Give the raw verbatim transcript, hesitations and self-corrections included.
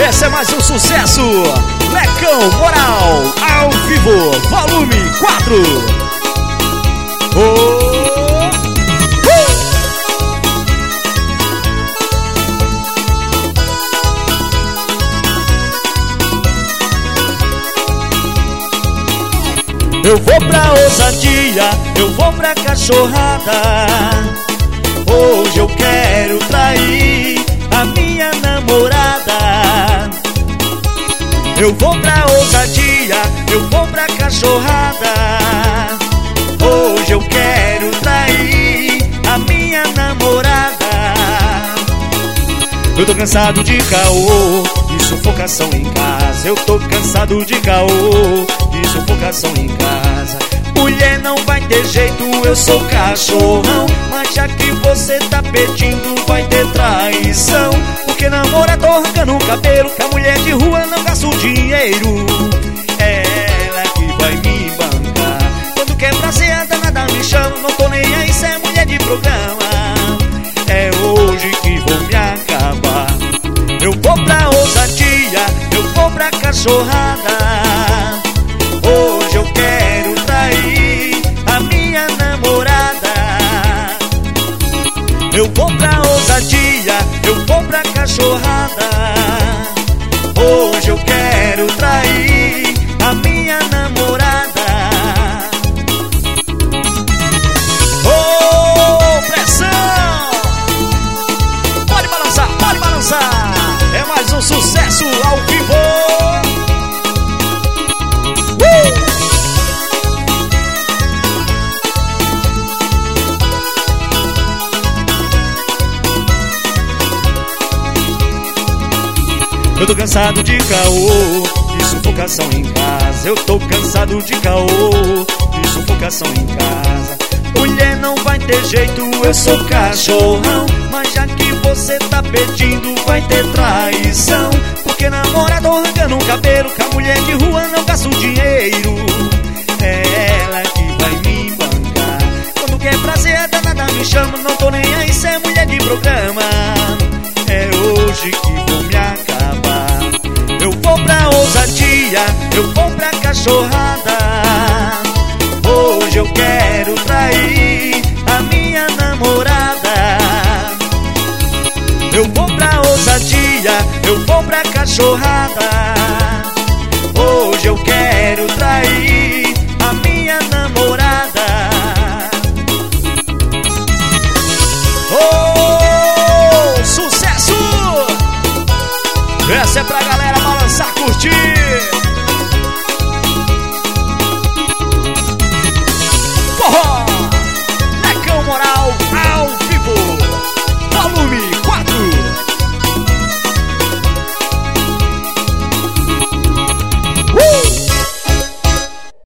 Esse é mais um sucesso. Lecão Moral, ao vivo, volume quatro. Oh. Eu vou pra ousadia, eu vou pra cachorrada. Hoje eu quero trair a minha namorada. Eu vou pra ousadia, eu vou pra cachorrada. Hoje eu quero trair a minha namorada. Eu tô cansado de caô e sufocação em casa. Eu tô cansado de caô e sufocação em casa. Mulher, não vai ter jeito, eu sou cachorrão. Mas já que você tá pedindo, vai ter traição. Porque namora tô arrancando o cabelo, que a mulher de rua não gasta o dinheiro. É ela que vai me bancar. Quando quer prazer, a danada me chama. Não tô nem aí, cê é mulher de programa. É hoje que vou me acabar. Eu vou pra ousadia, eu vou pra cachorrada. Hoje eu quero trair a minha namorada. Eu vou pra ousadia, eu vou pra cachorrada. Hoje eu quero trair a minha namorada. Oh, pressão! Pode balançar, pode balançar. É mais um sucesso ao vivo. Eu tô cansado de caô e sufocação em casa. Eu tô cansado de caô e sufocação em casa. Mulher, não vai ter jeito, eu sou cachorrão. Mas já que você tá pedindo, vai ter traição. Porque namorado arrancando o cabelo, que a mulher de rua não gasta o dinheiro. É ela que vai me bancar. Quando quer prazer, a danada me chama. Não tô nem aí, cê é mulher de programa. É hoje que vou me acabar. Eu vou pra ousadia, eu vou pra cachorrada. Hoje eu quero trair a minha namorada. Eu vou pra ousadia, eu vou pra cachorrada. Hoje eu quero trair a minha namorada. Oh, sucesso! Essa é pra